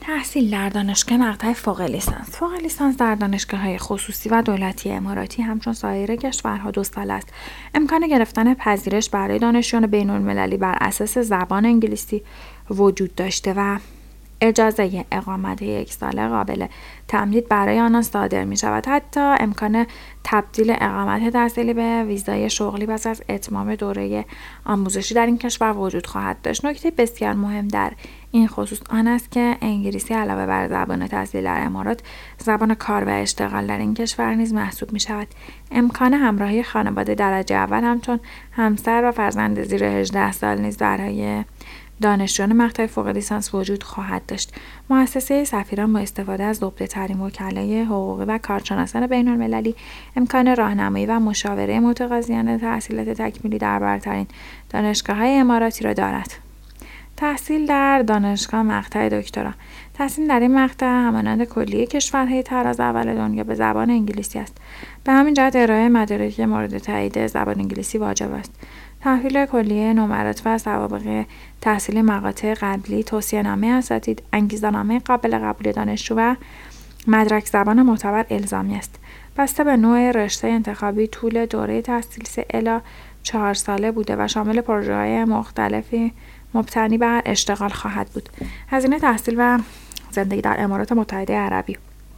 تحصیل در دانشگاه مقطع فوق لیسانس. فوق لیسانس در دانشگاه‌های خصوصی و دولتی اماراتی همچون سایر کشورها 2 سال است. امکان گرفتن پذیرش برای دانشجویان بین‌المللی بر اساس زبان انگلیسی وجود داشته و اجازه اقامت 1 ساله قابل تمدید برای آنان صادر می شود. حتی امکان تبدیل اقامت تحصیلی به ویزای شغلی پس از اتمام دوره آموزشی در این کشور وجود خواهد داشت. نکته بسیار مهم در این خصوص آن است که انگلیسی علاوه بر زبان تحصیل در امارات، زبان کار و اشتغال در این کشور نیز محسوب می شود. امکان همراهی خانواده درجه اول همچون همسر و فرزند زیر 18 سال نیز برای دانشجویان مقطع فوق لیسانس وجود خواهد داشت. مؤسسه سفیران با استفاده از زبده‌ترین وکلای حقوقی و کارشناسان بین‌المللی امکان راهنمایی و مشاوره متقاضیان تحصیلات تکمیلی در برترین دانشگاه‌های اماراتی را دارد. تحصیل در دانشگاه مقطع دکترا. تحصیل در این مقطع همانند کلیه کشورهای طراز اول دنیا به زبان انگلیسی است. به همین جهت ارائه مدارک مورد تایید زبان انگلیسی واجب است. تحویل کلیه نمرات و سوابق تحصیلی مقاطع قبلی، توصیه‌نامه اساتید، انگیزه‌نامه قابل قبول دانشجو و مدرک زبان معتبر الزامی است. بسته به نوع رشته انتخابی طول دوره تحصیل 3 الی 4 ساله بوده و شامل پروژه‌های مختلفی مبتنی بر اشتغال خواهد بود. هزینه تحصیل و زندگی در امارات متحده عربی.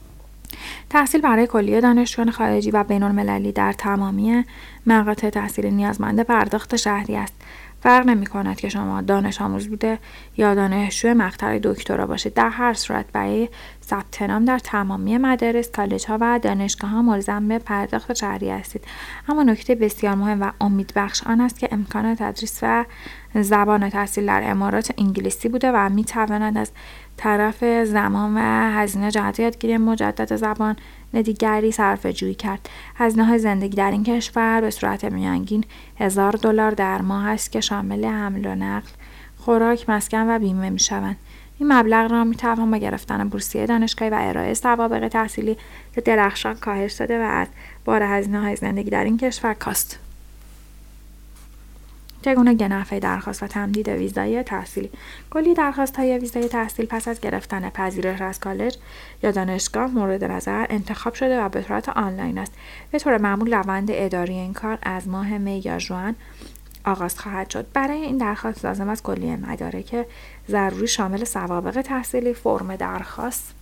تحصیل برای کلیه دانشجویان خارجی و بین‌المللی در تمامی مقاطع تحصیلی نیازمند پرداخت شهری است. فرق نمی‌کند که شما دانش آموز بوده یا دانشجوی مقطع دکترا باشید. در هر صورت برای ثبت نام در تمامی مدارس، کالج‌ها و دانشگاه‌ها ملزم به پرداخت شهری هستید. اما نکته بسیار مهم و امیدبخش آن است که امکان تدریس و زبان تحصیل در امارات انگلیسی بوده و می‌تواند از طرف زمان و هزینه جهت یادگیری مجدد زبان دیگری صرفه‌جویی کرد. هزینه‌های زندگی در این کشور به صورت میانگین $1000 در ماه است که شامل حمل و نقل، خوراک، مسکن و بیمه می‌شوند. این مبلغ را می‌توان با گرفتن بورسیه دانشگاهی و ارائه سوابق تحصیلی درخشان کاهش داده و از بار هزینه‌های زندگی در این کشور کاست. چگونگی نحوه درخواست و تمدید ویزای تحصیلی. کلی درخواست‌های ویزای تحصیل پس از گرفتن پذیرش از کالج یا دانشگاه مورد نظر انتخاب شده و به صورت آنلاین است. به طور معمول روند اداری این کار از ماه می یا ژوئن آغاز خواهد شد. برای این درخواست لازم است کلیه مدارک ضروری شامل سوابق تحصیلی، فرم درخواست،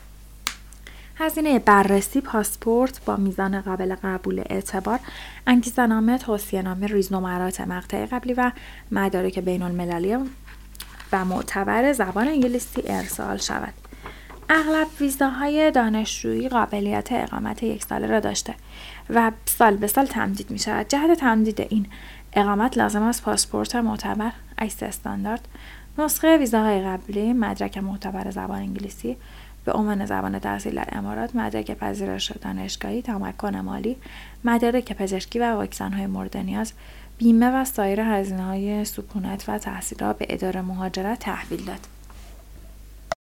هزینه بررسی، پاسپورت با میزان قابل قبول اعتبار، انگیزه‌نامه، توصیه‌نامه، ریزنمرات مقطع قبلی و مدارک بین‌المللی و معتبر زبان انگلیسی ارسال شود. اغلب ویزاهای دانشجویی قابلیت اقامت 1 ساله را داشته و سال به سال تمدید می شود. جهت تمدید این اقامت لازم است پاسپورت معتبر، عکس استاندارد، نسخه ویزاهای قبلی، مدرک معتبر زبان انگلیسی به عنوان زبان تحصیل در امارات، مدرک پذیرش دانشگاهی، تمکن مالی، مدارک پزشکی و واکسن‌های مورد نیاز، بیمه و سایر هزینه‌های سکونت و تحصیل را به اداره مهاجرت تحویل داد.